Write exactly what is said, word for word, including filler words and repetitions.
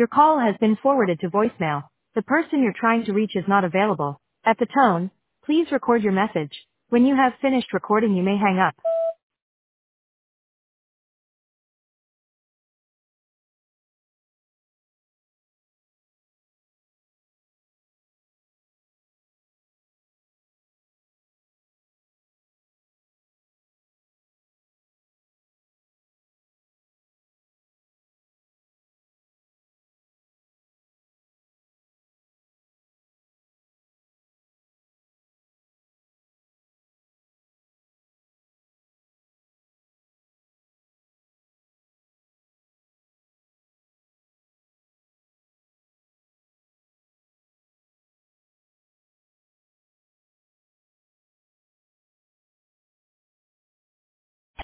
Your call has been forwarded to voicemail. The person you're trying to reach is not available. At the tone, please record your message. When you have finished recording, you may hang up.